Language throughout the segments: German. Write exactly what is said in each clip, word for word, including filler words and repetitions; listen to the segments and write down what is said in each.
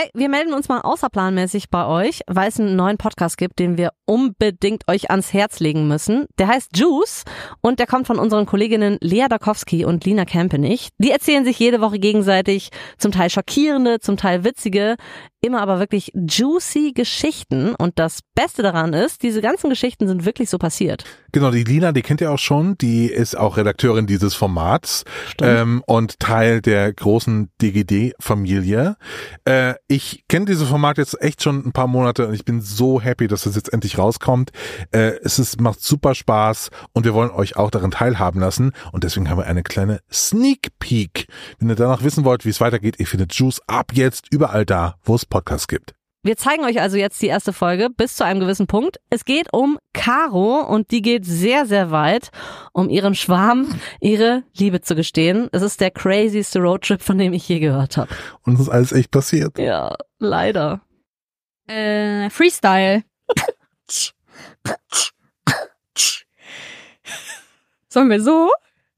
Hey, wir melden uns mal außerplanmäßig bei euch, weil es einen neuen Podcast gibt, den wir unbedingt euch ans Herz legen müssen. Der heißt Juice und der kommt von unseren Kolleginnen Lea Dakowski und Lina Kempenich. Die erzählen sich jede Woche gegenseitig zum Teil schockierende, zum Teil witzige, immer aber wirklich juicy Geschichten. Und das Beste daran ist, diese ganzen Geschichten sind wirklich so passiert. Genau, die Lina, die kennt ihr auch schon, die ist auch Redakteurin dieses Formats ähm, und Teil der großen D G D-Familie. Äh, ich kenne dieses Format jetzt echt schon ein paar Monate und ich bin so happy, dass das jetzt endlich rauskommt. Äh, es ist, macht super Spaß und wir wollen euch auch daran teilhaben lassen und deswegen haben wir eine kleine Sneak Peek. Wenn ihr danach wissen wollt, wie es weitergeht, ihr findet Juice ab jetzt überall da, wo es Podcasts gibt. Wir zeigen euch also jetzt die erste Folge bis zu einem gewissen Punkt. Es geht um Caro und die geht sehr, sehr weit, um ihrem Schwarm ihre Liebe zu gestehen. Es ist der crazyste Roadtrip, von dem ich je gehört habe. Und das ist alles echt passiert. Ja, leider. Äh, Freestyle. Sollen wir so?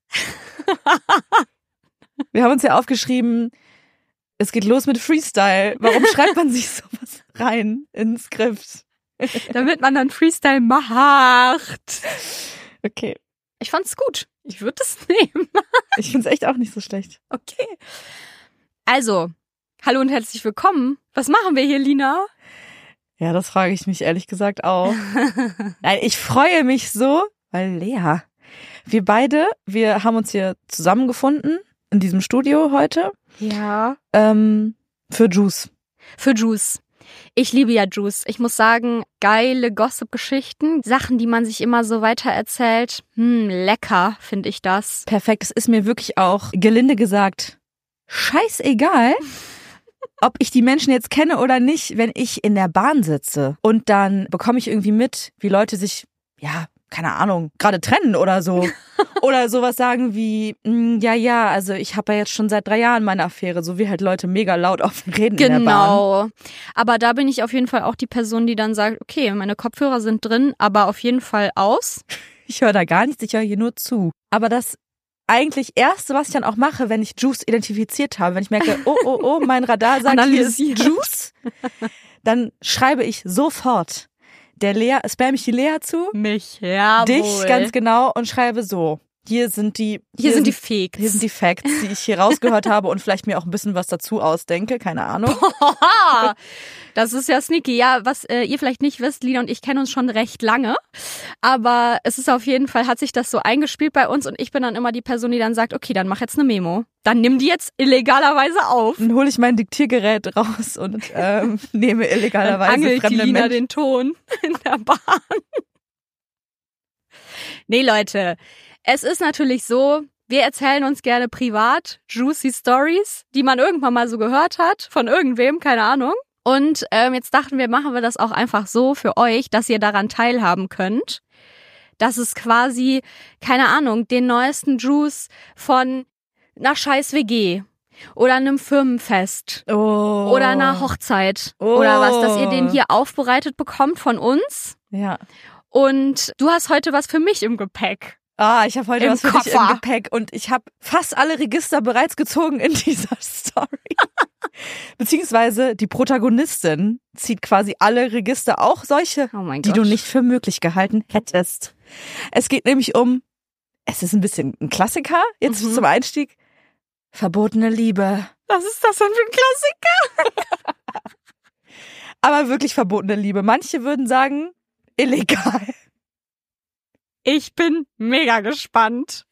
Wir haben uns ja aufgeschrieben, es geht los mit Freestyle. Warum schreibt man sich sowas rein ins Skript? Damit man dann Freestyle macht. Okay. Ich fand's gut. Ich würde es nehmen. Ich find's echt auch nicht so schlecht. Okay. Also, hallo und herzlich willkommen. Was machen wir hier, Lina? Ja, das frage ich mich ehrlich gesagt auch. Nein, ich freue mich so, weil Lea, wir beide, wir haben uns hier zusammengefunden in diesem Studio heute. Ja. Ähm, für Juice. Für Juice. Ich liebe ja Juice. Ich muss sagen, geile Gossip-Geschichten, Sachen, die man sich immer so weiter erzählt. Hm, lecker finde ich das. Perfekt. Es ist mir wirklich auch, gelinde gesagt, scheißegal, ob ich die Menschen jetzt kenne oder nicht, wenn ich in der Bahn sitze. Und dann bekomme ich irgendwie mit, wie Leute sich, ja, keine Ahnung, gerade trennen oder so. Oder sowas sagen wie, ja, ja, also ich habe ja jetzt schon seit drei Jahren meine Affäre, so wie halt Leute mega laut offen reden genau. in der Bahn. Genau. Aber da bin ich auf jeden Fall auch die Person, die dann sagt, okay, meine Kopfhörer sind drin, aber auf jeden Fall aus. Ich höre da gar nichts, ich höre hier nur zu. Aber das eigentlich Erste, was ich dann auch mache, wenn ich Juice identifiziert habe, wenn ich merke, oh, oh, oh, mein Radar sagt, hier ist Juice, dann schreibe ich sofort der Lea, spam ich die Lea zu, mich, ja, dich ganz genau und schreibe so. Hier sind die, hier, hier sind die Facts. Hier sind die Facts, die ich hier rausgehört habe und vielleicht mir auch ein bisschen was dazu ausdenke, keine Ahnung. Das ist ja sneaky. Ja, was äh, ihr vielleicht nicht wisst, Lina und ich kennen uns schon recht lange, aber es ist auf jeden Fall, hat sich das so eingespielt bei uns und ich bin dann immer die Person, die dann sagt, okay, dann mach jetzt eine Memo. Dann nimm die jetzt illegalerweise auf. Dann hole ich mein Diktiergerät raus und ähm, nehme illegalerweise dann angelt fremde die Lina Menschen. den Ton in der Bahn. Nee, Leute, es ist natürlich so, wir erzählen uns gerne privat juicy Stories, die man irgendwann mal so gehört hat, von irgendwem, keine Ahnung. Und ähm, jetzt dachten wir, machen wir das auch einfach so für euch, dass ihr daran teilhaben könnt. Dass es quasi, keine Ahnung, den neuesten Juice von einer scheiß W G oder einem Firmenfest oh. oder einer Hochzeit oh. oder was, dass ihr den hier aufbereitet bekommt von uns. Ja. Und du hast heute was für mich im Gepäck. Ah, ich habe heute Im was für Koffer. dich im Gepäck und ich habe fast alle Register bereits gezogen in dieser Story. Beziehungsweise die Protagonistin zieht quasi alle Register, auch solche, oh mein die Gott. du nicht für möglich gehalten hättest. Es geht nämlich um, es ist ein bisschen ein Klassiker, jetzt mhm. zum Einstieg, verbotene Liebe. Was ist das denn für ein Klassiker? Aber wirklich verbotene Liebe. Manche würden sagen, illegal. Ich bin mega gespannt.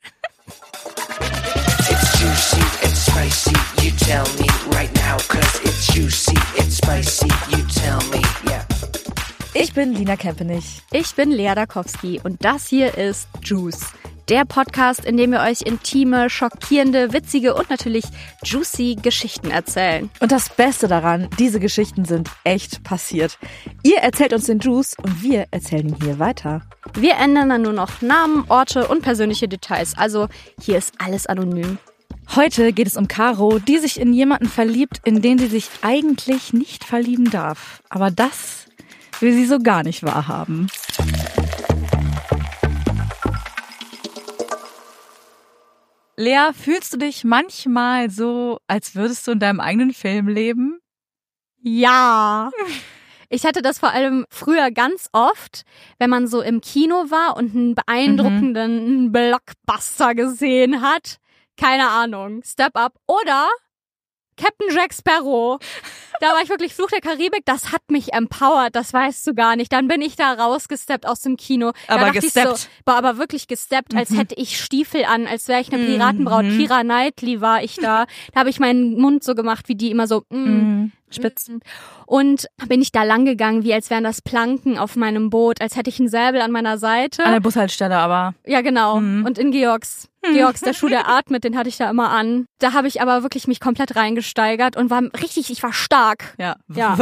It's juicy, it's spicy, you tell me right now, cause it's juicy, it's spicy, you tell me, yeah. Ich bin Lina Kempenich. Ich bin Lea Dakowski und das hier ist Juice. Der Podcast, in dem wir euch intime, schockierende, witzige und natürlich juicy Geschichten erzählen. Und das Beste daran, diese Geschichten sind echt passiert. Ihr erzählt uns den Juice und wir erzählen ihn hier weiter. Wir ändern dann nur noch Namen, Orte und persönliche Details. Also hier ist alles anonym. Heute geht es um Caro, die sich in jemanden verliebt, in den sie sich eigentlich nicht verlieben darf. Aber das will sie so gar nicht wahrhaben. Lea, fühlst du dich manchmal so, als würdest du in deinem eigenen Film leben? Ja. Ich hatte das vor allem früher ganz oft, wenn man so im Kino war und einen beeindruckenden mhm. Blockbuster gesehen hat. Keine Ahnung. Step Up oder Captain Jack Sparrow. Da war ich wirklich Fluch der Karibik. Das hat mich empowert. Das weißt du gar nicht. Dann bin ich da rausgesteppt aus dem Kino. Da aber gesteppt. So, war aber wirklich gesteppt, als mhm. hätte ich Stiefel an, als wäre ich eine Piratenbraut. Mhm. Keira Knightley war ich da. Da habe ich meinen Mund so gemacht, wie die immer so mm, mhm. spitzen. Und bin ich da lang gegangen, wie als wären das Planken auf meinem Boot, als hätte ich einen Säbel an meiner Seite. An der Bushaltestelle aber. Ja, genau. Mhm. Und in Georgs. Georgs, der Schuh, der atmet, den hatte ich da immer an. Da habe ich aber wirklich mich komplett reingesteigert und war richtig, ich war stark. Ja. ja.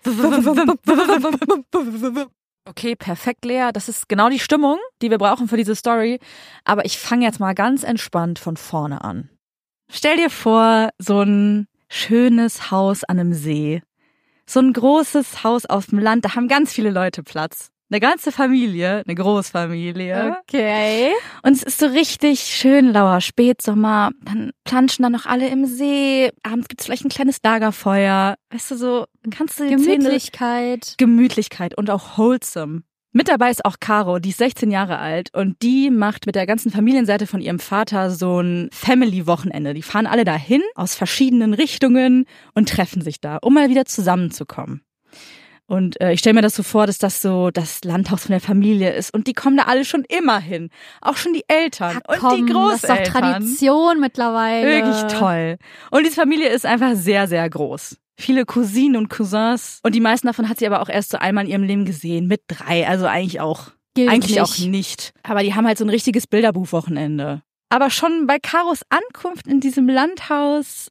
Okay, perfekt, Lea. Das ist genau die Stimmung, die wir brauchen für diese Story. Aber ich fange jetzt mal ganz entspannt von vorne an. Stell dir vor, so ein schönes Haus an einem See. So ein großes Haus auf dem Land, da haben ganz viele Leute Platz. Eine ganze Familie, eine Großfamilie. Okay. Und es ist so richtig schön lauer Spätsommer. Dann planschen dann noch alle im See. Abends gibt's vielleicht ein kleines Lagerfeuer. Weißt du, so kannst du die Gemütlichkeit. Zähne, Gemütlichkeit und auch wholesome. Mit dabei ist auch Caro, die ist sechzehn Jahre alt und die macht mit der ganzen Familienseite von ihrem Vater so ein Family-Wochenende. Die fahren alle dahin aus verschiedenen Richtungen und treffen sich da, um mal wieder zusammenzukommen. Und äh, ich stelle mir das so vor, dass das so das Landhaus von der Familie ist. Und die kommen da alle schon immer hin. Auch schon die Eltern ja, und komm, die Großeltern. Das ist doch Tradition mittlerweile. Wirklich toll. Und diese Familie ist einfach sehr, sehr groß. Viele Cousinen und Cousins. Und die meisten davon hat sie aber auch erst so einmal in ihrem Leben gesehen. Mit drei. Also eigentlich auch, Gilt eigentlich nicht. auch nicht. Aber die haben halt so ein richtiges Bilderbuchwochenende. Aber schon bei Karos Ankunft in diesem Landhaus,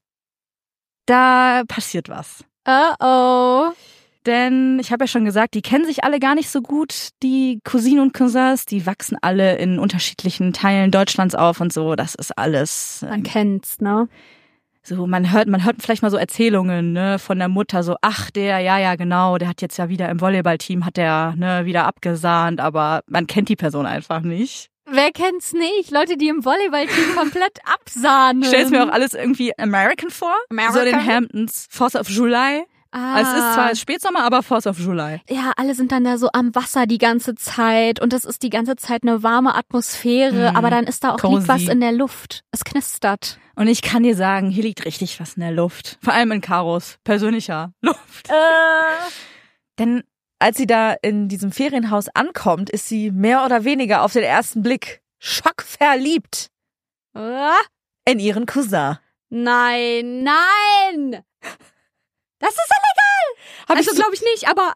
da passiert was. Oh oh. Denn ich habe ja schon gesagt, die kennen sich alle gar nicht so gut, die Cousinen und Cousins, die wachsen alle in unterschiedlichen Teilen Deutschlands auf und so, das ist alles. Man kennt's, ne? So, man hört, man hört vielleicht mal so Erzählungen, ne, von der Mutter, so, ach, der, ja, ja, genau, der hat jetzt ja wieder im Volleyballteam, hat der, ne, wieder abgesahnt, aber man kennt die Person einfach nicht. Wer kennt's nicht? Leute, die im Volleyballteam komplett absahnen. Ich stell's mir auch alles irgendwie American vor. American? So den Hamptons, Fourth of July. Ah. Es ist zwar Spätsommer, aber Fourth of July. Ja, alle sind dann da so am Wasser die ganze Zeit und es ist die ganze Zeit eine warme Atmosphäre, mm, aber dann ist da auch cozy. liegt was in der Luft. Es knistert. Und ich kann dir sagen, hier liegt richtig was in der Luft. Vor allem in Karos persönlicher Luft. Äh. Denn als sie da in diesem Ferienhaus ankommt, ist sie mehr oder weniger auf den ersten Blick schockverliebt Äh. in ihren Cousin. Nein, nein! Das ist illegal! Hab also ich so- glaube ich nicht, aber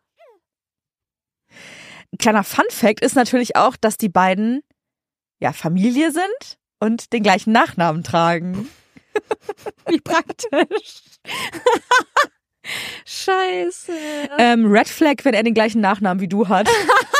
Kleiner Funfact ist natürlich auch, dass die beiden ja Familie sind und den gleichen Nachnamen tragen. wie praktisch. Scheiße. Ähm, Red Flag, wenn er den gleichen Nachnamen wie du hat.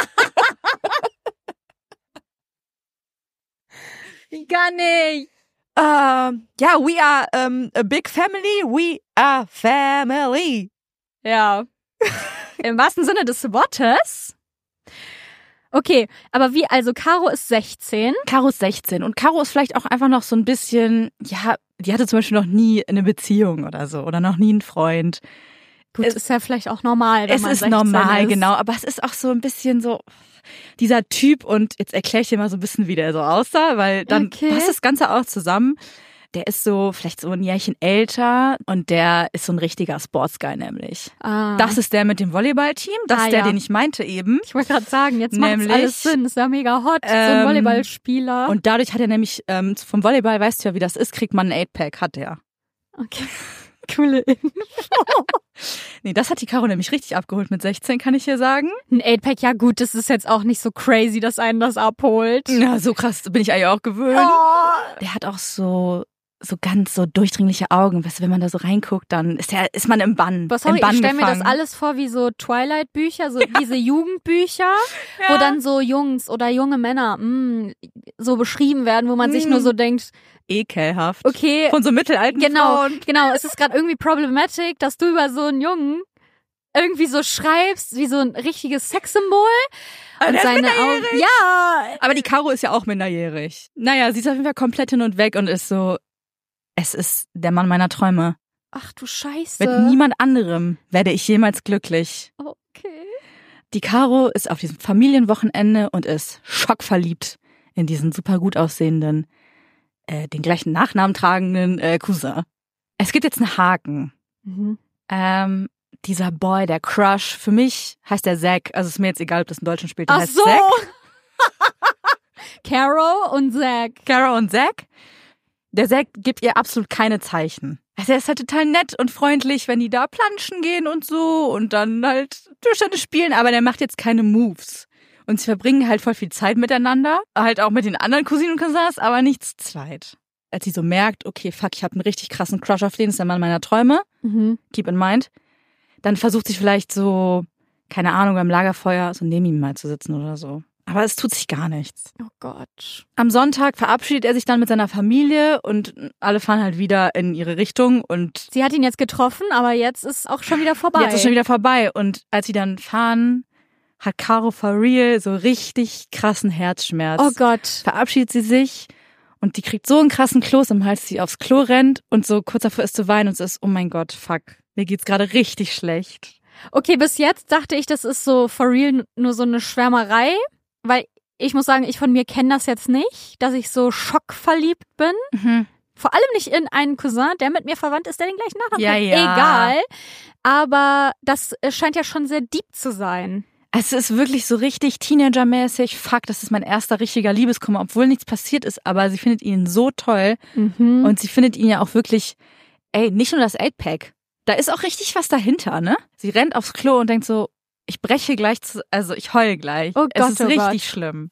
Gar nicht. Ähm, ja, we are um, a big family. We are family. Ja. Im wahrsten Sinne des Wortes. Okay, aber wie, also Caro ist sechzehn. Caro ist sechzehn und Caro ist vielleicht auch einfach noch so ein bisschen, ja, die hatte zum Beispiel noch nie eine Beziehung oder so oder noch nie einen Freund. Gut, Es- ist ja vielleicht auch normal, wenn Es man ist sechzehn normal, ist. genau, aber es ist auch so ein bisschen so dieser Typ und jetzt erkläre ich dir mal so ein bisschen, wie der so aussah, weil dann Okay. passt das Ganze auch zusammen. Der ist so vielleicht so ein Jährchen älter und der ist so ein richtiger Sportsguy nämlich. Ah. Das ist der mit dem Volleyballteam, das Ah, ist der, ja. den ich meinte eben. Ich wollte gerade sagen, jetzt macht Nämlich- alles Sinn. Ist ja mega hot, so ein Ähm, Volleyballspieler. Und dadurch hat er nämlich ähm, vom Volleyball, weißt du ja, wie das ist, kriegt man ein Eight-Pack, hat er. Okay. Coole Info. Nee, das hat die Caro nämlich richtig abgeholt mit sechzehn, kann ich hier sagen. Ein Eight-Pack, ja gut, das ist jetzt auch nicht so crazy, dass einen das abholt. Ja, so krass bin ich eigentlich auch gewöhnt. Oh. Der hat auch so so ganz so durchdringliche Augen. Weißt du, wenn man da so reinguckt, dann ist der, ist man im Bann. Aber sorry, im Bann ich stelle mir das gefangen. alles vor wie so Twilight-Bücher, so diese Jugendbücher, wo Ja. dann so Jungs oder junge Männer mh, so beschrieben werden, wo man sich Mm. nur so denkt, ekelhaft. okay, Von so mittelalten genau, Frauen. genau, es ist gerade irgendwie problematic, dass du über so einen Jungen irgendwie so schreibst, wie so ein richtiges Sexsymbol. Aber Und der ist seine minderjährig. Augen. Ja. Aber die Caro ist ja auch minderjährig. Naja, sie ist auf jeden Fall komplett hin und weg und ist so, es ist der Mann meiner Träume. Ach du Scheiße. Mit niemand anderem werde ich jemals glücklich. Okay. Die Caro ist auf diesem Familienwochenende und ist schockverliebt in diesen super gut aussehenden, äh, den gleichen Nachnamen tragenden äh, Cousin. Es gibt jetzt einen Haken. Mhm. Ähm, dieser Boy, der Crush, für mich heißt der Zack. Also ist mir jetzt egal, ob das in Deutschland spielt. Der Ach heißt so. Zack. Caro und Zack. Caro und Zack. Der Zack gibt ihr absolut keine Zeichen. Also er ist halt total nett und freundlich, wenn die da planschen gehen und so und dann halt Tischtennis spielen, aber der macht jetzt keine Moves. Und sie verbringen halt voll viel Zeit miteinander, halt auch mit den anderen Cousinen und Cousins, aber nicht zu zweit. Als sie so merkt, okay, fuck, ich habe einen richtig krassen Crush auf den, ist der Mann meiner Träume, Mhm. keep in mind, dann versucht sich vielleicht so, keine Ahnung, beim Lagerfeuer so neben ihm mal zu sitzen oder so. Aber es tut sich gar nichts. Oh Gott. Am Sonntag verabschiedet er sich dann mit seiner Familie und alle fahren halt wieder in ihre Richtung und Sie hat ihn jetzt getroffen, aber jetzt ist auch schon wieder vorbei. jetzt ist schon wieder vorbei. Und als sie dann fahren, hat Caro for real so richtig krassen Herzschmerz. Oh Gott. Verabschiedet sie sich und die kriegt so einen krassen Kloß im Hals, dass sie aufs Klo rennt und so kurz davor ist zu weinen und so ist, oh mein Gott, fuck, mir geht's gerade richtig schlecht. Okay, bis jetzt dachte ich, das ist so for real nur so eine Schwärmerei, weil ich muss sagen, ich von mir kenne das jetzt nicht, dass ich so schockverliebt bin. Mhm. Vor allem nicht in einen Cousin, der mit mir verwandt ist, der den gleichen Nachnamen Ja, hat. ja. Egal. Aber das äh, scheint ja schon sehr deep zu sein. Es ist wirklich so richtig Teenager-mäßig. Fuck, das ist mein erster richtiger Liebeskummer, obwohl nichts passiert ist, aber sie findet ihn so toll Mhm. und sie findet ihn ja auch wirklich, ey, nicht nur das Eight-Pack. Da ist auch richtig was dahinter, ne? Sie rennt aufs Klo und denkt so, ich breche gleich, zu, also ich heul gleich. Oh es Gott, ist oh richtig Gott. schlimm.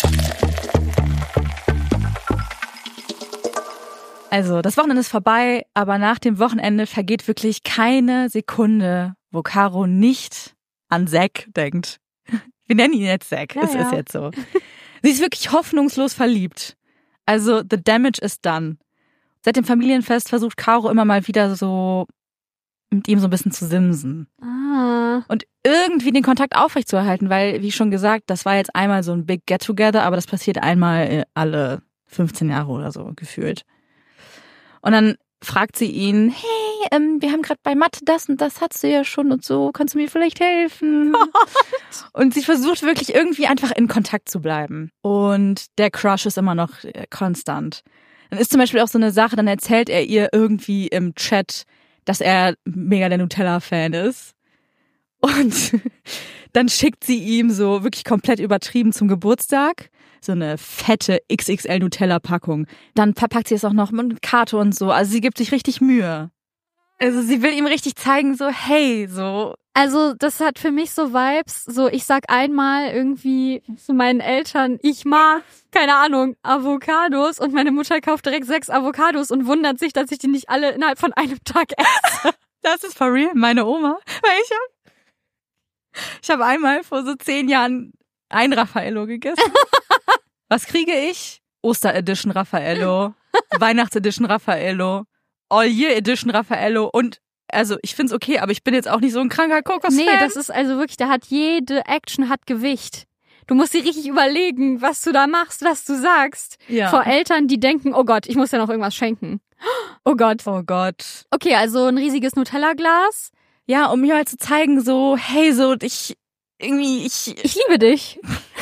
Also, das Wochenende ist vorbei, aber nach dem Wochenende vergeht wirklich keine Sekunde, wo Caro nicht an Zack denkt. Wir nennen ihn jetzt Zack, Ja, es ja. ist jetzt so. Sie ist wirklich hoffnungslos verliebt. Also, the damage is done. Seit dem Familienfest versucht Caro immer mal wieder so mit ihm so ein bisschen zu simsen. Ah. Und irgendwie den Kontakt aufrechtzuerhalten, weil, wie schon gesagt, das war jetzt einmal so ein Big Get-Together, aber das passiert einmal alle fünfzehn Jahre oder so gefühlt. Und dann fragt sie ihn, hey, ähm, wir haben gerade bei Mathe das und das hattest du ja schon und so, kannst du mir vielleicht helfen? Und sie versucht wirklich irgendwie einfach in Kontakt zu bleiben. Und der Crush ist immer noch äh, konstant. Dann ist zum Beispiel auch so eine Sache, dann erzählt er ihr irgendwie im Chat, dass er mega der Nutella-Fan ist. Und dann schickt sie ihm so wirklich komplett übertrieben zum Geburtstag so eine fette X X L Nutella-Packung. Dann verpackt sie es auch noch mit Karte und so. Also sie gibt sich richtig Mühe. Also sie will ihm richtig zeigen, so hey, so. Also das hat für mich so Vibes, so ich sag einmal irgendwie zu meinen Eltern, ich mag, keine Ahnung, Avocados und meine Mutter kauft direkt sechs Avocados und wundert sich, dass ich die nicht alle innerhalb von einem Tag esse. Das ist for real meine Oma. Weil ich hab, ich habe einmal vor so zehn Jahren ein Raffaello gegessen. Was kriege ich? Oster-Edition Raffaello, Weihnachts-Edition Raffaello, All-Year-Edition Raffaello und also ich find's okay, aber ich bin jetzt auch nicht so ein kranker Kokos-Fan. Nee, das ist also wirklich, da hat jede Action hat Gewicht. Du musst dir richtig überlegen, was du da machst, was du sagst. Ja. Vor Eltern, die denken, oh Gott, ich muss ja noch irgendwas schenken. Oh Gott. Oh Gott. Okay, also ein riesiges Nutella-Glas. Ja, um mir mal zu zeigen, so, hey, so, ich, irgendwie, ich, Ich liebe dich.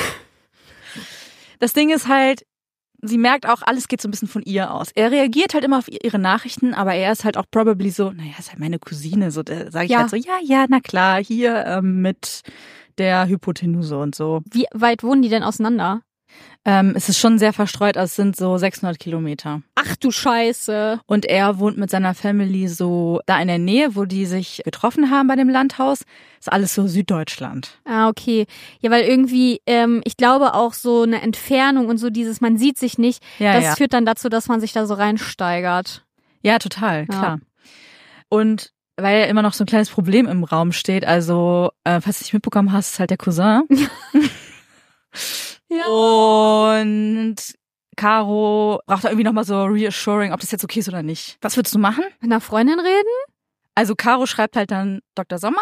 das Ding ist halt, sie merkt auch, alles geht so ein bisschen von ihr aus. Er reagiert halt immer auf ihre Nachrichten, aber er ist halt auch probably so, naja, ist halt meine Cousine, so, da sage ich Ja. halt so, ja, ja, na klar, hier ähm, mit der Hypotenuse und so. Wie weit wohnen die denn auseinander? Ähm, es ist schon sehr verstreut, also es sind so sechshundert Kilometer. Ach du Scheiße. Und er wohnt mit seiner Family so da in der Nähe, wo die sich getroffen haben bei dem Landhaus. Ist alles so Süddeutschland. Ah, okay. Ja, weil irgendwie, ähm, ich glaube auch so eine Entfernung und so dieses, man sieht sich nicht, Ja, das ja. führt dann dazu, dass man sich da so reinsteigert. Ja, total, Ja. klar. Und weil ja immer noch so ein kleines Problem im Raum steht, also, äh, falls du nicht mitbekommen hast, ist halt der Cousin. Ja. Und Caro braucht da irgendwie nochmal so reassuring, ob das jetzt okay ist oder nicht. Was würdest du machen? Mit einer Freundin reden? Also Caro schreibt halt dann Doktor Sommer.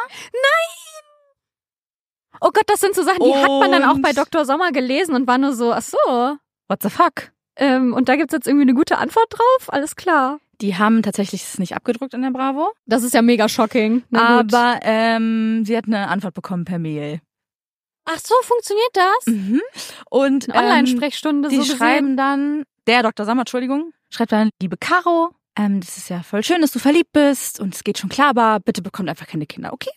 Oh Gott, das sind so Sachen, die hat man dann auch Und- bei Doktor Sommer gelesen und war nur so, ach so. What the fuck? Ähm, und da gibt's jetzt irgendwie eine gute Antwort drauf? Alles klar. Die haben tatsächlich es nicht abgedruckt in der Bravo. Das ist ja mega shocking. Na gut. Aber ähm, sie hat eine Antwort bekommen per Mail. Ach so, funktioniert das? Mhm. Und Eine Online-Sprechstunde ähm, die so schreiben dann, der Doktor Sommer, Entschuldigung, schreibt dann, liebe Caro, ähm, das ist ja voll schön, dass du verliebt bist und es geht schon klar, aber bitte bekommt einfach keine Kinder, okay?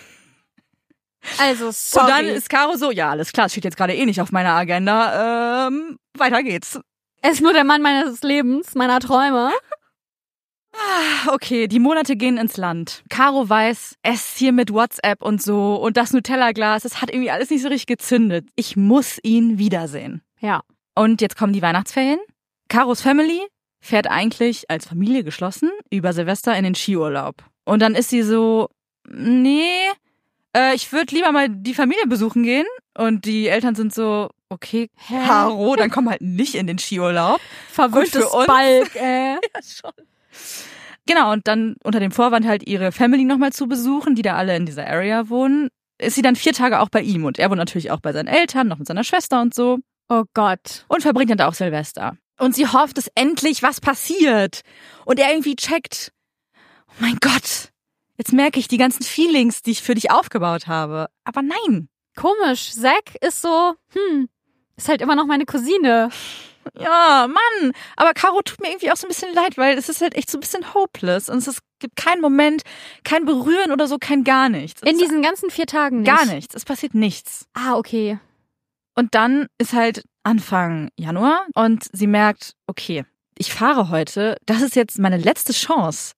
Also, sorry. Und dann ist Caro so, ja, alles klar, das steht jetzt gerade eh nicht auf meiner Agenda, ähm, weiter geht's. Er ist nur der Mann meines Lebens, meiner Träume. Okay, die Monate gehen ins Land. Caro weiß, es hier mit WhatsApp und so und das Nutella-Glas, das hat irgendwie alles nicht so richtig gezündet. Ich muss ihn wiedersehen. Ja. Und jetzt kommen die Weihnachtsferien. Caros Family fährt eigentlich als Familie geschlossen über Silvester in den Skiurlaub. Und dann ist sie so, nee, äh, ich würde lieber mal die Familie besuchen gehen. Und die Eltern sind so, okay, Hä? Caro, dann komm halt nicht in den Skiurlaub. Verwöhntes Gut für uns. Balk, äh. Ja, schon. Genau, und dann unter dem Vorwand halt ihre Family nochmal zu besuchen, die da alle in dieser Area wohnen, ist sie dann vier Tage auch bei ihm. Und er wohnt natürlich auch bei seinen Eltern, noch mit seiner Schwester und so. Oh Gott. Und verbringt dann da auch Silvester. Und sie hofft, dass endlich was passiert. Und er irgendwie checkt, oh mein Gott, jetzt merke ich die ganzen Feelings, die ich für dich aufgebaut habe. Aber nein. Komisch. Zack ist so, hm, ist halt immer noch meine Cousine. Ja, Mann. Aber Caro tut mir irgendwie auch so ein bisschen leid, weil es ist halt echt so ein bisschen hopeless. Und es ist, gibt keinen Moment, kein Berühren oder so, kein gar nichts. Es In ist diesen ganzen vier Tagen nicht? gar nichts. Es passiert nichts. Ah, okay. Und dann ist halt Anfang Januar und sie merkt, okay, ich fahre heute, das ist jetzt meine letzte Chance.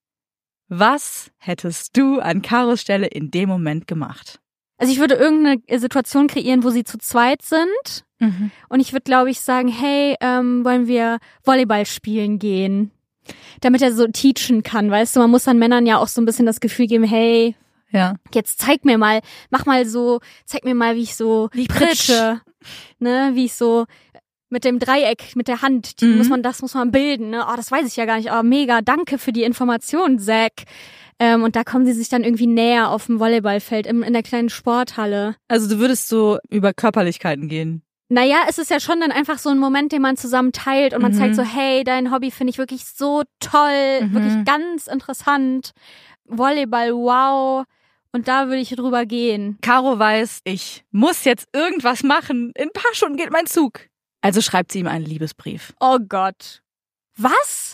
Was hättest du an Caros Stelle in dem Moment gemacht? Also ich würde irgendeine Situation kreieren, wo sie zu zweit sind. Mhm. Und ich würde, glaube ich, sagen, hey, ähm, wollen wir Volleyball spielen gehen? Damit er so teachen kann, weißt du? Man muss dann Männern ja auch so ein bisschen das Gefühl geben, hey, Ja. jetzt zeig mir mal, mach mal so, zeig mir mal, wie ich so Wie pritsche, ne, wie ich so mit dem Dreieck, mit der Hand, die Mhm. muss man, das muss man bilden, ne, oh, das weiß ich ja gar nicht, aber mega, danke für die Information, Zack. Ähm, und da kommen sie sich dann irgendwie näher auf dem Volleyballfeld im, in der kleinen Sporthalle. Also du würdest so über Körperlichkeiten gehen. Naja, es ist ja schon dann einfach so ein Moment, den man zusammen teilt und man Mhm. zeigt so, hey, dein Hobby finde ich wirklich so toll, Mhm. wirklich ganz interessant. Volleyball, wow. Und da würde ich drüber gehen. Caro weiß, ich muss jetzt irgendwas machen. In ein paar Stunden geht mein Zug. Also schreibt sie ihm einen Liebesbrief. Oh Gott. Was?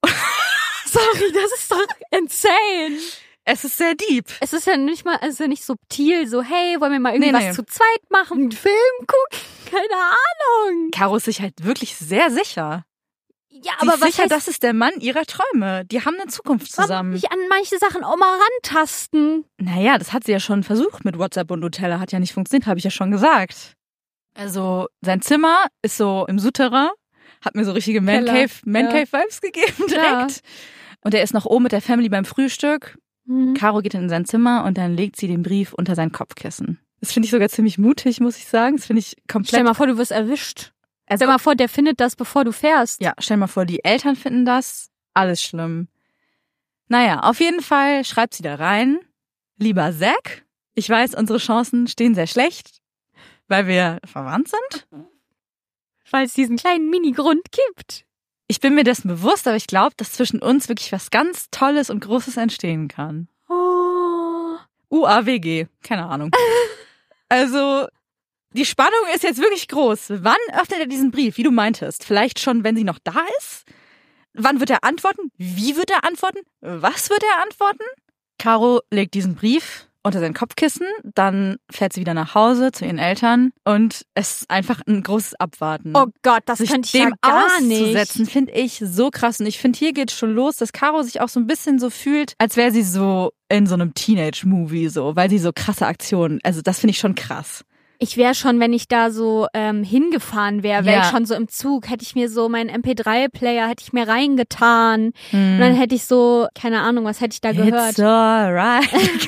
Sorry, das ist doch insane. Es ist sehr deep. Es ist ja nicht mal, es ist ja nicht subtil, so, hey, wollen wir mal irgendwas Nee, nee. zu zweit machen? Einen Film gucken? Keine Ahnung. Caro ist sich halt wirklich sehr sicher. Ja, Sie aber ist was sicher, heißt, das ist der Mann ihrer Träume. Die haben eine Zukunft man zusammen. muss sich an manche Sachen auch mal rantasten? Naja, das hat sie ja schon versucht mit WhatsApp und Nutella. Hat ja nicht funktioniert, habe ich ja schon gesagt. Also sein Zimmer ist so im Souterrain. Hat mir so richtige Man Keller, Cave, Man ja. Cave Vibes gegeben direkt. Ja. Und er ist noch oben mit der Family beim Frühstück. Mhm. Caro geht in sein Zimmer und dann legt sie den Brief unter sein Kopfkissen. Das finde ich sogar ziemlich mutig, muss ich sagen. Das finde ich komplett. Stell mal vor, du wirst erwischt. Also, Stell mal vor, der findet das, bevor du fährst. ja, stell mal vor, die Eltern finden das. Alles schlimm. Naja, auf jeden Fall schreibt sie da rein. Lieber Zack, ich weiß, unsere Chancen stehen sehr schlecht, weil wir verwandt sind. Weil es diesen kleinen Mini-Grund gibt. Ich bin mir dessen bewusst, aber ich glaube, dass zwischen uns wirklich was ganz Tolles und Großes entstehen kann. Oh. U A W G, keine Ahnung. Also, die Spannung ist jetzt wirklich groß. Wann öffnet er diesen Brief, wie du meintest? Vielleicht schon, wenn sie noch da ist? Wann wird er antworten? Wie wird er antworten? Was wird er antworten? Caro legt diesen Brief unter sein Kopfkissen, dann fährt sie wieder nach Hause zu ihren Eltern und es ist einfach ein großes Abwarten. Oh Gott, das sich könnte ich dem ja gar nicht. auszusetzen, finde ich so krass. Und ich finde, hier geht schon los, dass Caro sich auch so ein bisschen so fühlt, als wäre sie so in so einem Teenage-Movie so, weil sie so krasse Aktionen, also das finde ich schon krass. Ich wäre schon, wenn ich da so ähm, hingefahren wäre, wäre Ja. ich schon so im Zug, hätte ich mir so meinen M P drei Player, hätte ich mir reingetan. Hm. Und dann hätte ich so, keine Ahnung, was hätte ich da gehört? It's alright.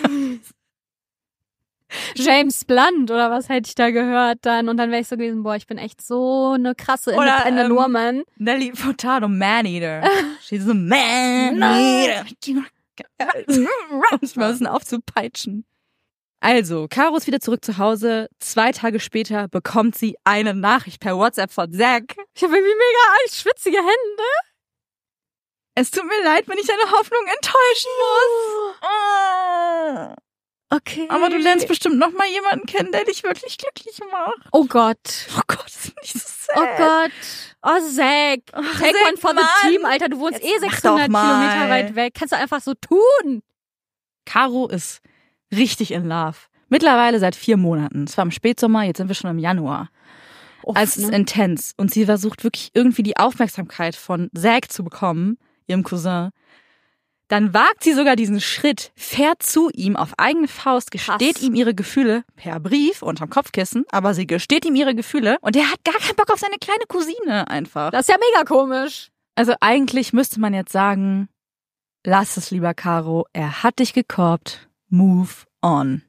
James Blunt oder was hätte ich da gehört dann? Und dann wäre ich so gewesen, boah, ich bin echt so eine krasse Oder, Independent ähm, Woman. Nelly Furtado, Man-Eater. She's a Man-Eater. Um es mal ein bisschen aufzupeitschen. Also, Caro ist wieder zurück zu Hause. Zwei Tage später bekommt sie eine Nachricht per WhatsApp von Zack. Ich habe irgendwie mega schwitzige Hände. Es tut mir leid, wenn ich deine Hoffnung enttäuschen muss. Oh. Okay. Aber du lernst bestimmt noch mal jemanden kennen, der dich wirklich glücklich macht. Oh Gott. Oh Gott, das ist nicht so sad. Oh Gott. Oh, Zack. Take Zack, one for Mann. the team, Alter. Du wohnst Jetzt eh mach sechshundert doch mal. Kilometer weit weg. Kannst du einfach so tun. Caro ist richtig in love. Mittlerweile seit vier Monaten. Es war im Spätsommer, jetzt sind wir schon im Januar. Oh, Also es ist ne? intens. Und sie versucht wirklich irgendwie die Aufmerksamkeit von Zack zu bekommen, ihrem Cousin. Dann wagt sie sogar diesen Schritt, fährt zu ihm auf eigene Faust, gesteht Krass. ihm ihre Gefühle per Brief unterm Kopfkissen, aber sie gesteht ihm ihre Gefühle und er hat gar keinen Bock auf seine kleine Cousine einfach. Das ist ja mega komisch. Also eigentlich müsste man jetzt sagen, lass es lieber, Caro, er hat dich gekorbt, move on.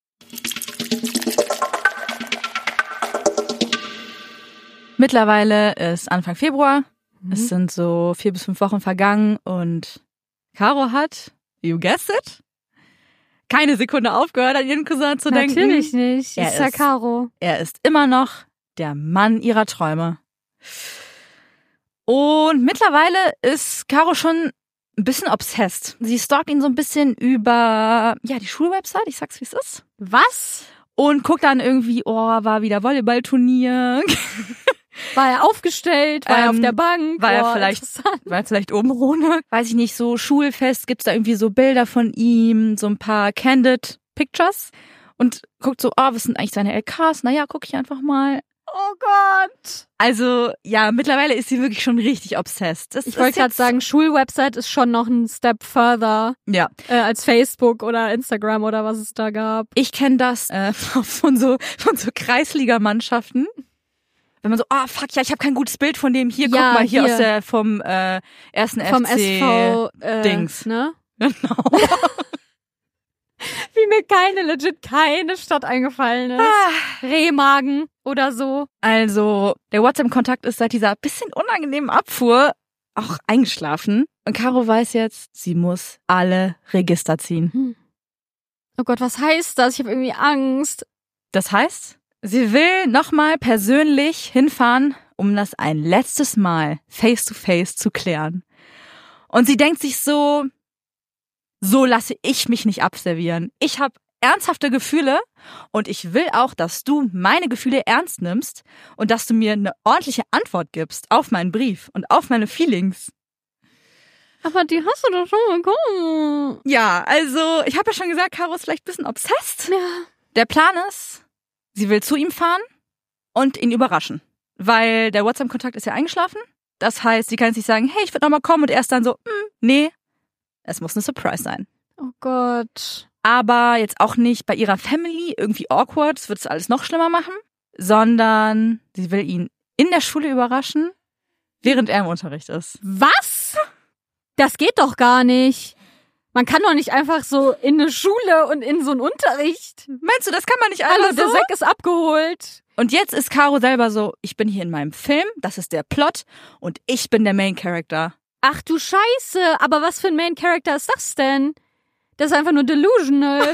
Mittlerweile ist Anfang Februar, Mhm. es sind so vier bis fünf Wochen vergangen und Caro hat, you guessed it, keine Sekunde aufgehört, an ihren Cousin zu denken. Natürlich nicht. Er ist ja ist- Caro. Er ist immer noch der Mann ihrer Träume. Und mittlerweile ist Caro schon ein bisschen obsessed. Sie stalkt ihn so ein bisschen über, ja, die Schulwebsite, ich sag's wie es ist. Was? Und guckt dann irgendwie, oh, war wieder Volleyballturnier. War er aufgestellt? War er Ähm, auf der Bank? war er Boah, vielleicht- interessant. War vielleicht oben ohne. Weiß ich nicht, so Schulfest, gibt's da irgendwie so Bilder von ihm, so ein paar Candid Pictures. Und guckt so, oh, was sind eigentlich seine L Ks? Naja, guck ich einfach mal. Oh Gott. Also, ja, mittlerweile ist sie wirklich schon richtig obsessed. Das Ich ist wollte gerade jetzt- sagen, Schulwebsite ist schon noch ein Step further Ja, äh, als Facebook oder Instagram oder was es da gab. ich kenne das äh, von so von so Kreisligamannschaften. Wenn man so, ah, fuck, ja, ich habe kein gutes Bild von dem. Hier, Ja, guck mal, hier, hier. aus der, vom äh, ersten Vom F C. S V äh, Dings. Ne? Genau. Wie mir keine, legit keine Stadt eingefallen ist. Ah. Remagen oder so. Also, der WhatsApp-Kontakt ist seit dieser bisschen unangenehmen Abfuhr auch eingeschlafen. Und Caro weiß jetzt, sie muss alle Register ziehen. Oh Gott, was heißt das? Ich habe irgendwie Angst. Das heißt, sie will nochmal persönlich hinfahren, um das ein letztes Mal face-to-face zu klären. Und sie denkt sich so, so lasse ich mich nicht abservieren. Ich habe ernsthafte Gefühle und ich will auch, dass du meine Gefühle ernst nimmst und dass du mir eine ordentliche Antwort gibst auf meinen Brief und auf meine Feelings. Aber die hast du doch schon bekommen. Ja, also ich habe ja schon gesagt, Caro ist vielleicht ein bisschen obsessed. Ja. Der Plan ist, sie will zu ihm fahren und ihn überraschen. Weil der WhatsApp-Kontakt ist ja eingeschlafen. Das heißt, sie kann jetzt nicht sagen, hey, ich würde nochmal kommen und er ist dann so, hm, nee, es muss eine Surprise sein. Oh Gott. Aber jetzt auch nicht bei ihrer Family irgendwie awkward, das wird es alles noch schlimmer machen, sondern sie will ihn in der Schule überraschen, während er im Unterricht ist. Was? Das geht doch gar nicht. Man kann doch nicht einfach so in eine Schule und in so einen Unterricht. Meinst du, das kann man nicht Hallo, einfach der so? Sack ist abgeholt. Und jetzt ist Caro selber so, ich bin hier in meinem Film, das ist der Plot und ich bin der Main Character. Ach du Scheiße, aber was für ein Main Character ist das denn? Das ist einfach nur delusional.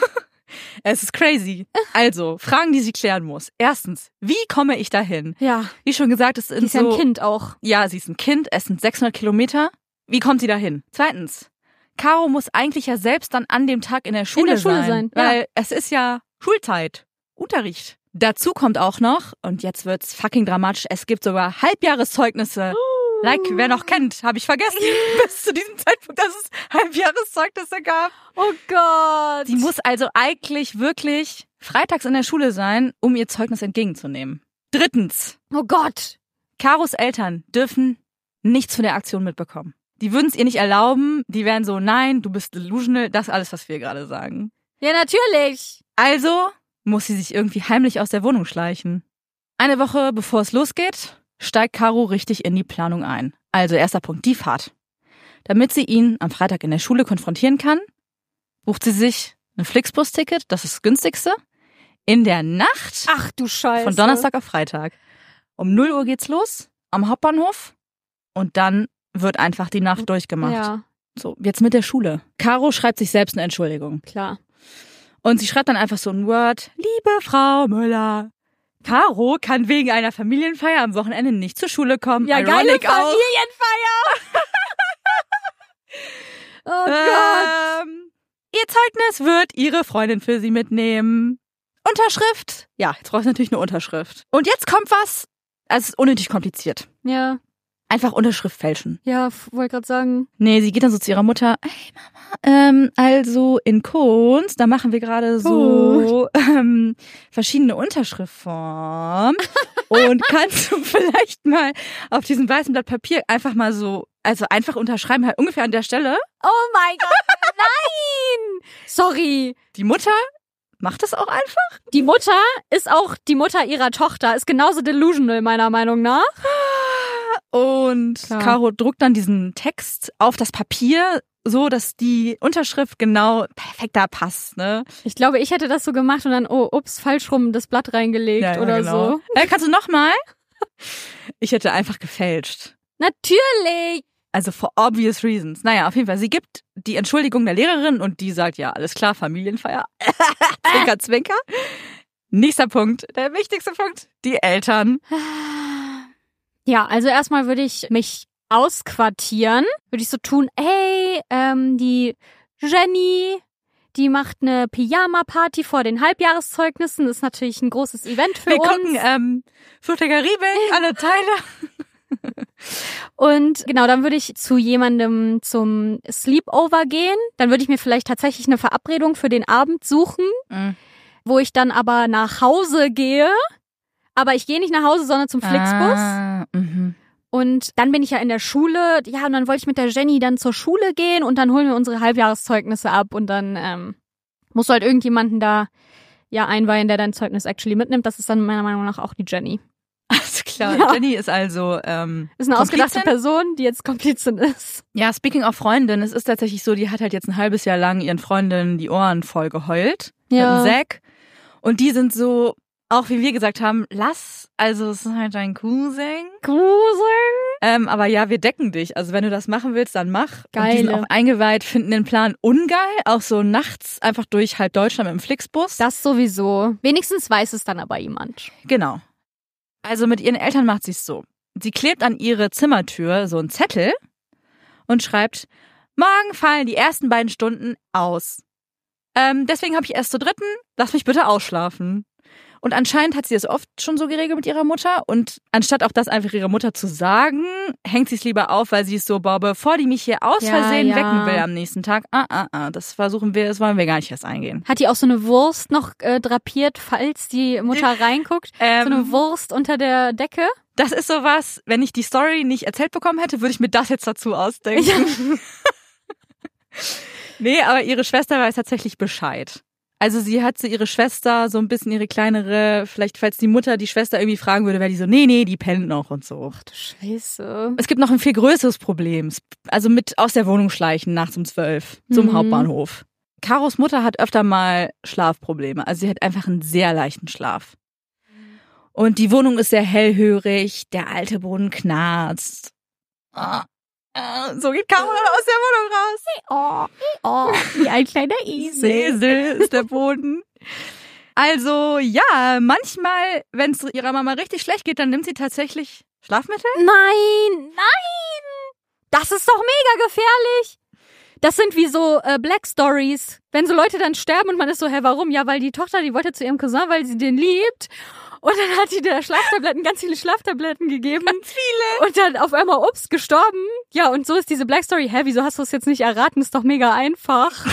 Es ist crazy. Also, Fragen, die sie klären muss. Erstens, wie komme ich dahin? Ja, Wie schon gesagt, es die sind ist ja so... ein Kind auch. Ja, sie ist ein Kind, es sind sechshundert Kilometer. Wie kommt sie dahin? Zweitens, Caro muss eigentlich ja selbst dann an dem Tag in der Schule, der Schule sein, ja. weil es ist ja Schulzeit, Unterricht. Dazu kommt auch noch, und jetzt wird's fucking dramatisch, es gibt sogar Halbjahreszeugnisse. Like, wer noch kennt, habe ich vergessen, bis zu diesem Zeitpunkt, dass es Halbjahreszeugnisse gab. Oh Gott. Sie muss also eigentlich wirklich freitags in der Schule sein, um ihr Zeugnis entgegenzunehmen. Drittens, Oh Gott. Caros Eltern dürfen nichts von der Aktion mitbekommen. Die würden es ihr nicht erlauben. Die wären so, nein, du bist delusional, das ist alles, was wir gerade sagen. Ja, natürlich. Also muss sie sich irgendwie heimlich aus der Wohnung schleichen. Eine Woche bevor es losgeht, steigt Caro richtig in die Planung ein. Also erster Punkt, die Fahrt. Damit sie ihn am Freitag in der Schule konfrontieren kann, bucht sie sich ein Flixbus-Ticket, das ist das günstigste, in der Nacht Ach du Scheiße. von Donnerstag auf Freitag. Um null Uhr geht's los am Hauptbahnhof und dann wird einfach die Nacht durchgemacht. Ja, So, jetzt mit der Schule. Caro schreibt sich selbst eine Entschuldigung. klar. Und sie schreibt dann einfach so ein Word. Liebe Frau Müller, Caro kann wegen einer Familienfeier am Wochenende nicht zur Schule kommen. Ja, geile Ironic auch. Familienfeier. Oh Gott. Ähm, ihr Zeugnis wird ihre Freundin für sie mitnehmen. Unterschrift? Ja, jetzt brauchst du natürlich eine Unterschrift. Und jetzt kommt was, also es ist unnötig kompliziert. Ja, Einfach Unterschrift fälschen. ja, f- wollte gerade sagen. Nee, sie geht dann so zu ihrer Mutter. Hey Mama, ähm, also in Kunst, da machen wir gerade so ähm, verschiedene Unterschriftformen. Und kannst du vielleicht mal auf diesem weißen Blatt Papier einfach mal so, also einfach unterschreiben, halt ungefähr an der Stelle. Oh mein Gott, nein! Sorry. Die Mutter macht das auch einfach. Die Mutter ist auch die Mutter ihrer Tochter, ist genauso delusional meiner Meinung nach. Und Klar. Caro druckt dann diesen Text auf das Papier, so dass die Unterschrift genau perfekt da passt, ne? Ich glaube, ich hätte das so gemacht und dann, oh, ups, falsch rum das Blatt reingelegt Ja, ja, oder genau. so. Äh, kannst du noch mal? Ich hätte einfach gefälscht. Natürlich. Also for obvious reasons. Naja, auf jeden Fall. Sie gibt die Entschuldigung der Lehrerin und die sagt, ja, alles klar, Familienfeier. Zwinker, zwinker. Nächster Punkt, der wichtigste Punkt, die Eltern. Ja, also erstmal würde ich mich ausquartieren. Würde ich so tun, hey, ähm, die Jenny, die macht eine Pyjama-Party vor den Halbjahreszeugnissen. Das ist natürlich ein großes Event für Wir uns. gucken ähm, Fluch der Karibik, alle Teile. Und genau, dann würde ich zu jemandem zum Sleepover gehen. Dann würde ich mir vielleicht tatsächlich eine Verabredung für den Abend suchen, Mhm. wo ich dann aber nach Hause gehe. Aber ich gehe nicht nach Hause, sondern zum Flixbus. Ah, mhm. Und dann bin ich ja in der Schule. Ja, und dann wollte ich mit der Jenny dann zur Schule gehen und dann holen wir unsere Halbjahreszeugnisse ab und dann ähm, musst du halt irgendjemanden da ja einweihen, der dein Zeugnis actually mitnimmt. Das ist dann meiner Meinung nach auch die Jenny. Alles klar. Ja. Jenny ist also ähm, Ist eine ausgedachte Komplizin? Person, die jetzt Komplizin ist. Ja, speaking of Freundin, es ist tatsächlich so, die hat halt jetzt ein halbes Jahr lang ihren Freundinnen die Ohren voll geheult. Ja. Mit dem Zack. Und die sind so, auch wie wir gesagt haben, lass, also es ist halt dein Cousin. Cousin. Ähm, aber ja, wir decken dich. Also wenn du das machen willst, dann mach. Und die sind Geile. auch eingeweiht, finden den Plan ungeil. Auch so nachts einfach durch halb Deutschland mit dem Flixbus. Das sowieso. Wenigstens weiß es dann aber jemand. Genau. Also mit ihren Eltern macht sie es so. Sie klebt an ihre Zimmertür so einen Zettel und schreibt, morgen fallen die ersten beiden Stunden aus. Ähm, deswegen habe ich erst zur dritten, lass mich bitte ausschlafen. Und anscheinend hat sie das oft schon so geregelt mit ihrer Mutter. Und anstatt auch das einfach ihrer Mutter zu sagen, hängt sie es lieber auf, weil sie es so, boah, bevor die mich hier aus Ja, Versehen ja. wecken will am nächsten Tag. Ah, ah, ah, das versuchen wir, das wollen wir gar nicht erst eingehen. Hat die auch so eine Wurst noch äh, drapiert, falls die Mutter reinguckt? Ähm, So eine Wurst unter der Decke? Das ist sowas, wenn ich die Story nicht erzählt bekommen hätte, würde ich mir das jetzt dazu ausdenken. Nee, aber ihre Schwester weiß tatsächlich Bescheid. Also sie hat so ihre Schwester, so ein bisschen ihre kleinere, vielleicht falls die Mutter die Schwester irgendwie fragen würde, wäre die so, nee, nee, die pennt noch und so. Ach du Scheiße. Es gibt noch ein viel größeres Problem. Also mit aus der Wohnung schleichen nachts um zwölf zum Mhm. Hauptbahnhof. Karos Mutter hat öfter mal Schlafprobleme. Also sie hat einfach einen sehr leichten Schlaf. Und die Wohnung ist sehr hellhörig, der alte Boden knarzt. Ah, ah, so geht Caro dann aus der Wohnung raus. Oh, oh, wie ein kleiner Esel. Esel ist der Boden. Also ja, manchmal, wenn es ihrer Mama richtig schlecht geht, dann nimmt sie tatsächlich Schlafmittel. Nein, nein! Das ist doch mega gefährlich. Das sind wie so äh, Black Stories. Wenn so Leute dann sterben und man ist so, hä, warum? Ja, weil die Tochter, die wollte zu ihrem Cousin, weil sie den liebt. Und dann hat die der Schlaftabletten, ganz viele Schlaftabletten gegeben. Ganz viele. Und dann auf einmal, ups, gestorben. Ja, und so ist diese Black Story. Hä, wieso hast du es jetzt nicht erraten? Ist doch mega einfach.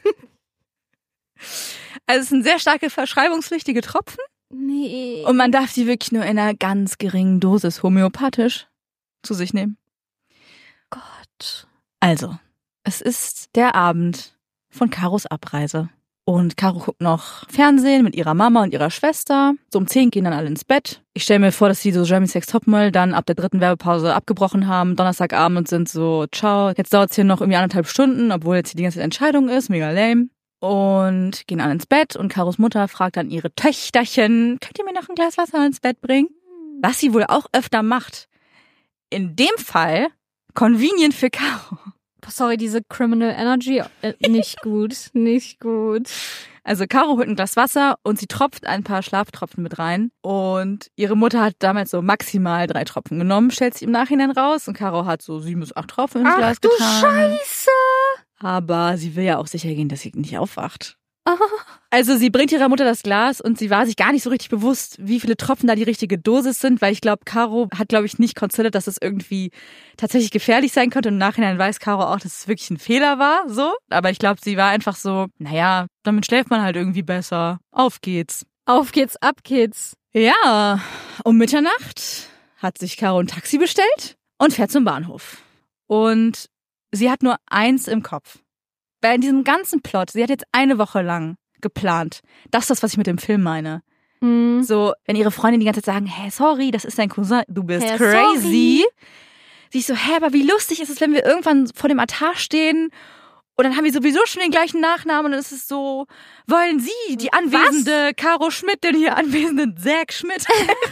Also es sind sehr starke verschreibungspflichtige Tropfen. Nee. Und man darf die wirklich nur in einer ganz geringen Dosis homöopathisch zu sich nehmen. Gott. Also, es ist der Abend von Karos Abreise. Und Caro guckt noch Fernsehen mit ihrer Mama und ihrer Schwester. So um zehn gehen dann alle ins Bett. Ich stelle mir vor, dass sie so Jeremy's Next Topmodel dann ab der dritten Werbepause abgebrochen haben, Donnerstagabend und sind so, ciao, jetzt dauert es hier noch irgendwie anderthalb Stunden, obwohl jetzt hier die ganze Entscheidung ist, mega lame. Und gehen alle ins Bett und Karos Mutter fragt dann ihre Töchterchen, könnt ihr mir noch ein Glas Wasser ins Bett bringen? Was sie wohl auch öfter macht. In dem Fall convenient für Caro. Sorry, diese Criminal Energy, äh, nicht gut, nicht gut. Also Caro holt ein Glas Wasser und sie tropft ein paar Schlaftropfen mit rein. Und ihre Mutter hat damals so maximal drei Tropfen genommen, stellt sie im Nachhinein raus. Und Caro hat so sieben bis acht Tropfen ins Ach Glas du getan. Scheiße! Aber sie will ja auch sicher gehen, dass sie nicht aufwacht. Also sie bringt ihrer Mutter das Glas und sie war sich gar nicht so richtig bewusst, wie viele Tropfen da die richtige Dosis sind, weil ich glaube, Caro hat, glaube ich, nicht considered, dass es irgendwie tatsächlich gefährlich sein könnte. Und im Nachhinein weiß Caro auch, dass es wirklich ein Fehler war, so. Aber ich glaube, sie war einfach so, naja, damit schläft man halt irgendwie besser. Auf geht's. Auf geht's, ab geht's. Ja, um Mitternacht hat sich Caro ein Taxi bestellt und fährt zum Bahnhof. Und sie hat nur eins im Kopf. Bei diesem ganzen Plot, sie hat jetzt eine Woche lang geplant. Das ist das, was ich mit dem Film meine. Hm. So, wenn ihre Freunde die ganze Zeit sagen, hä, sorry, das ist dein Cousin, du bist Hä, crazy. sorry. Sie ist so, hä, aber wie lustig ist es, wenn wir irgendwann vor dem Altar stehen und dann haben wir sowieso schon den gleichen Nachnamen und dann ist es so, wollen Sie, die anwesende Caro Schmidt, den hier anwesenden Zack Schmidt?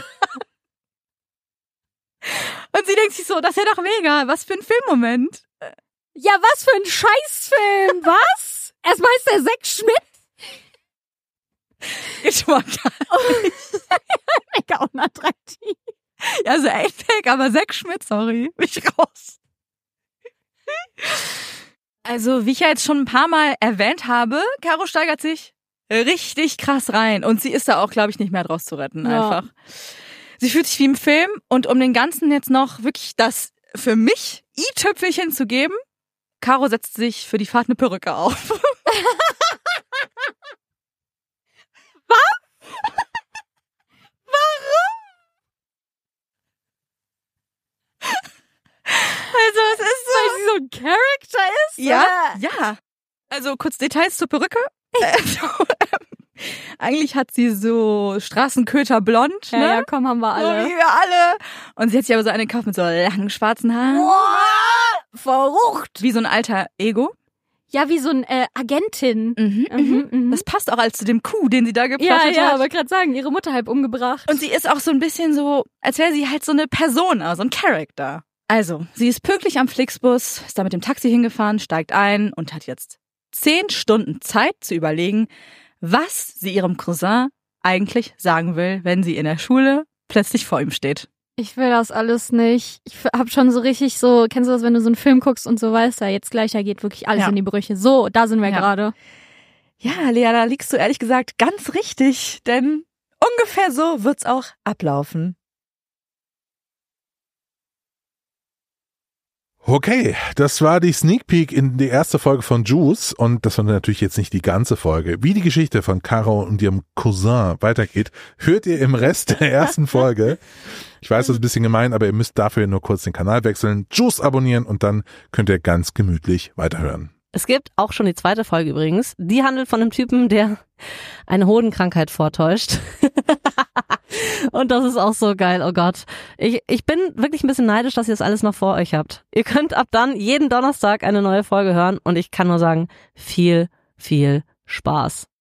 Und sie denkt sich so, das ist ja doch mega, was für ein Filmmoment. Ja, was für ein Scheißfilm, was? Erstmal ist der Zack Schmidt. Geht schon mal gar nicht. Mega unattraktiv. Ja, also A-Pack, aber Zack Schmidt, sorry, bin ich raus. Also, wie ich ja jetzt schon ein paar Mal erwähnt habe, Caro steigert sich richtig krass rein. Und sie ist da auch, glaube ich, nicht mehr draus zu retten, Ja. einfach. Sie fühlt sich wie im Film und um den Ganzen jetzt noch wirklich das für mich i-Tüpfelchen zu geben, Caro setzt sich für die Fahrt eine Perücke auf. Also, es ist so. Weil sie so ein Charakter ist? Ja, oder? ja. Also kurz Details zur Perücke. Also, ähm, eigentlich hat sie so Straßenköter blond, Ja, ne? ja, komm, haben wir So alle. wie wir alle. Und sie hat sich aber so eine gekauft mit so langen schwarzen Haaren. Boah, verrucht. Wie so ein alter Ego. Ja, wie so ein äh, Agentin. Mhm, Mhm, mhm. Das passt auch als zu dem Coup, den sie da Ja, geplottet ja, hat. aber gerade sagen, ihre Mutter halb umgebracht. Und sie ist auch so ein bisschen so, als wäre sie halt so eine Persona, so ein Charakter. Also, sie ist pünktlich am Flixbus, ist da mit dem Taxi hingefahren, steigt ein und hat jetzt zehn Stunden Zeit zu überlegen, was sie ihrem Cousin eigentlich sagen will, wenn sie in der Schule plötzlich vor ihm steht. Ich will das alles nicht. Ich hab schon so richtig so, kennst du das, wenn du so einen Film guckst und so weißt, ja, jetzt gleich, da geht wirklich alles Ja. in die Brüche. So, da sind wir Ja. gerade. Ja, Lea, da liegst du ehrlich gesagt ganz richtig, denn ungefähr so wird's auch ablaufen. Okay, das war die Sneak Peek in die erste Folge von Juice und das war natürlich jetzt nicht die ganze Folge. Wie die Geschichte von Caro und ihrem Cousin weitergeht, hört ihr im Rest der ersten Folge. Ich weiß, das ist ein bisschen gemein, aber ihr müsst dafür nur kurz den Kanal wechseln, Juice abonnieren und dann könnt ihr ganz gemütlich weiterhören. Es gibt auch schon die zweite Folge übrigens. Die handelt von einem Typen, der eine Hodenkrankheit vortäuscht. Und das ist auch so geil, oh Gott. Ich, ich bin wirklich ein bisschen neidisch, dass ihr das alles noch vor euch habt. Ihr könnt ab dann jeden Donnerstag eine neue Folge hören und ich kann nur sagen, viel, viel Spaß.